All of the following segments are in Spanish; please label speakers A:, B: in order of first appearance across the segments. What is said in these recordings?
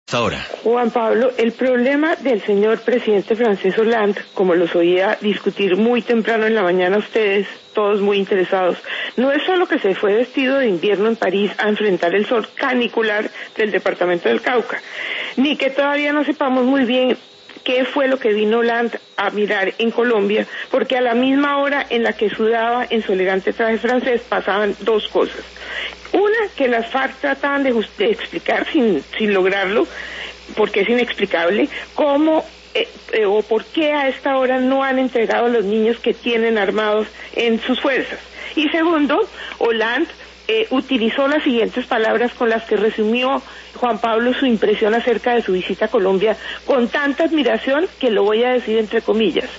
A: Ahora.
B: Juan Pablo, el problema del señor presidente francés Hollande, como los oía discutir muy temprano en la mañana ustedes, todos muy interesados, no es solo que se fue vestido de invierno en París a enfrentar el sol canicular del departamento del Cauca, ni que todavía no sepamos muy bien qué fue lo que vino Hollande a mirar en Colombia, porque a la misma hora en la que sudaba en su elegante traje francés pasaban dos cosas. Una, que las FARC trataban de explicar sin lograrlo, porque es inexplicable, cómo o por qué a esta hora no han entregado a los niños que tienen armados en sus fuerzas. Y segundo, Hollande utilizó las siguientes palabras con las que resumió Juan Pablo su impresión acerca de su visita a Colombia con tanta admiración que lo voy a decir entre comillas.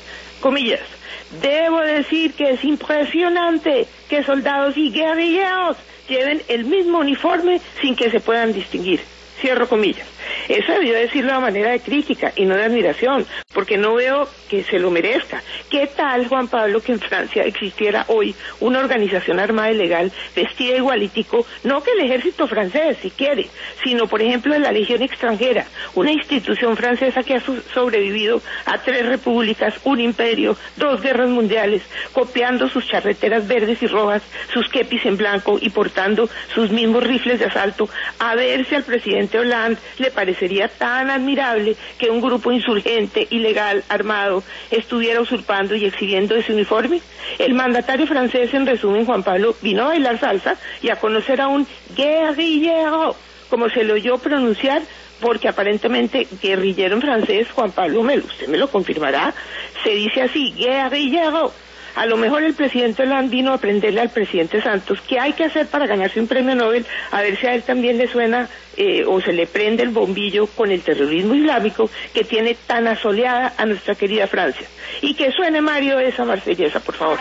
B: Debo decir que es impresionante que soldados y guerrilleros lleven el mismo uniforme sin que se puedan distinguir. Cierro comillas. Eso debió decirlo de manera de crítica y no de admiración, porque no veo que se lo merezca. ¿Qué tal, Juan Pablo, que en Francia existiera hoy una organización armada y legal vestida igualitico, no que el ejército francés, si quiere, sino, por ejemplo, la Legión extranjera, una institución francesa que ha sobrevivido a 3 repúblicas, un imperio, 2 guerras mundiales, copiando sus charreteras verdes y rojas, sus kepis en blanco y portando sus mismos rifles de asalto, a ver si al presidente Hollande le parecería tan admirable que un grupo insurgente, ilegal, armado, estuviera usurpando y exhibiendo ese uniforme. El mandatario francés, en resumen, Juan Pablo, vino a bailar salsa y a conocer a un guerrillero, como se lo oyó pronunciar, porque aparentemente guerrillero en francés, Juan Pablo, usted me lo confirmará, se dice así, guerrillero. A lo mejor el presidente Hollande vino a aprenderle al presidente Santos qué hay que hacer para ganarse un premio Nobel, a ver si a él también le suena o se le prende el bombillo con el terrorismo islámico que tiene tan asoleada a nuestra querida Francia. Y que suene, Mario, esa marsellesa, por favor.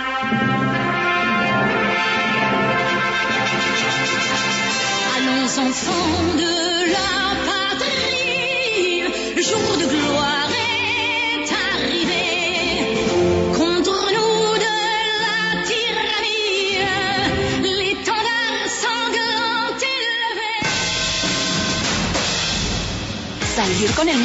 C: Allons enfants de la patrie, le jour de gloire est arrivé. Contre nous de la tyrannie, l'étendard sanglant élevé.
D: Salir con el